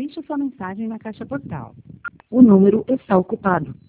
Deixe sua mensagem na caixa postal. O número está ocupado.